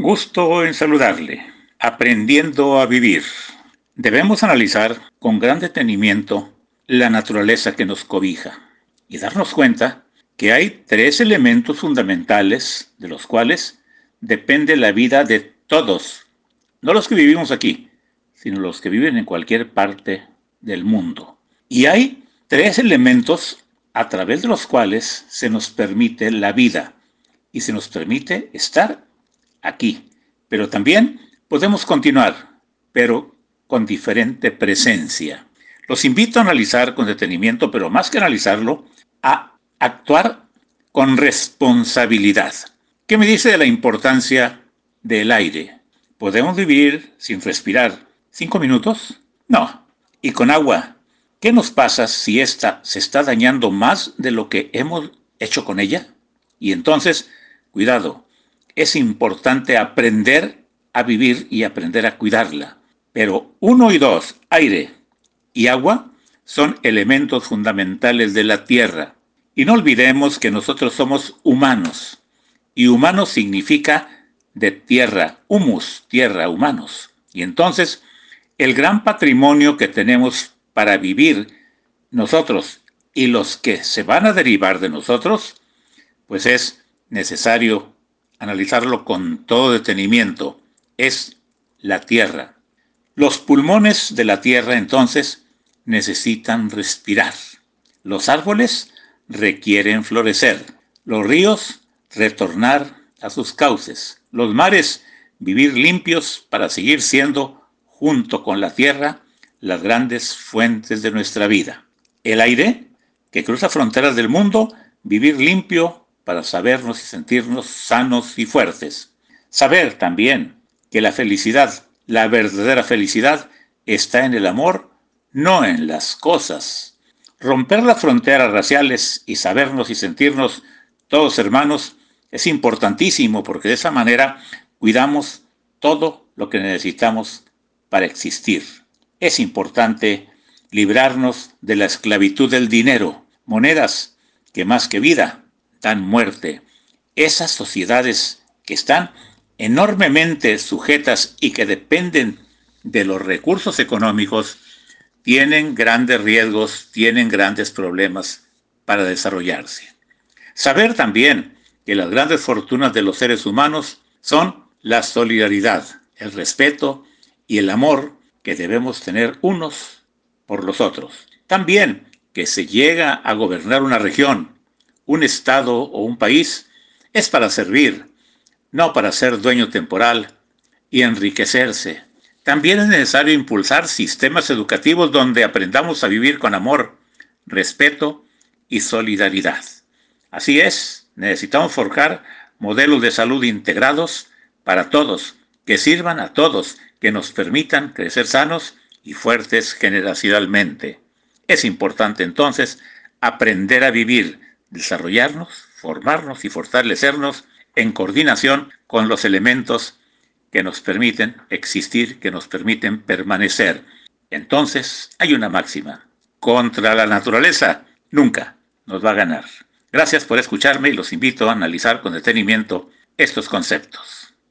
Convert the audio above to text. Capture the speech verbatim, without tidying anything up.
Gusto en saludarle. Aprendiendo a vivir. Debemos analizar con gran detenimiento la naturaleza que nos cobija y darnos cuenta que hay tres elementos fundamentales de los cuales depende la vida de todos, no los que vivimos aquí, sino los que viven en cualquier parte del mundo. Y hay tres elementos a través de los cuales se nos permite la vida y se nos permite estar aquí. Pero también podemos continuar, pero con diferente presencia. Los invito a analizar con detenimiento, pero más que analizarlo, a actuar con responsabilidad. ¿Qué me dice de la importancia del aire? ¿Podemos vivir sin respirar cinco minutos? No. ¿Y con agua? ¿Qué nos pasa si ésta se está dañando más de lo que hemos hecho con ella? Y entonces, cuidado, es importante aprender a vivir y aprender a cuidarla. Pero uno y dos, aire y agua, son elementos fundamentales de la tierra. Y no olvidemos que nosotros somos humanos. Y humano significa de tierra, humus, tierra, humanos. Y entonces, el gran patrimonio que tenemos para vivir nosotros y los que se van a derivar de nosotros, pues es necesario analizarlo con todo detenimiento. Es la tierra. Los pulmones de la tierra entonces necesitan respirar. Los árboles requieren florecer. Los ríos retornar a sus cauces. Los mares vivir limpios para seguir siendo, junto con la tierra, las grandes fuentes de nuestra vida. El aire, que cruza fronteras del mundo, vivir limpio para sabernos y sentirnos sanos y fuertes. Saber también que la felicidad, la verdadera felicidad, está en el amor, no en las cosas. Romper las fronteras raciales y sabernos y sentirnos todos hermanos es importantísimo porque de esa manera cuidamos todo lo que necesitamos para existir. Es importante librarnos de la esclavitud del dinero, monedas que más que vida dan muerte. Esas sociedades que están enormemente sujetas y que dependen de los recursos económicos tienen grandes riesgos, tienen grandes problemas para desarrollarse. Saber también que las grandes fortunas de los seres humanos son la solidaridad, el respeto y el amor que debemos tener unos por los otros. También que se llega a gobernar una región, un estado o un país es para servir, no para ser dueño temporal y enriquecerse. También es necesario impulsar sistemas educativos donde aprendamos a vivir con amor, respeto y solidaridad. Así es, necesitamos forjar modelos de salud integrados para todos, que sirvan a todos, que nos permitan crecer sanos y fuertes generacionalmente. Es importante entonces aprender a vivir, desarrollarnos, formarnos y fortalecernos en coordinación con los elementos que nos permiten existir, que nos permiten permanecer. Entonces hay una máxima: contra la naturaleza nunca nos va a ganar. Gracias por escucharme y los invito a analizar con detenimiento estos conceptos.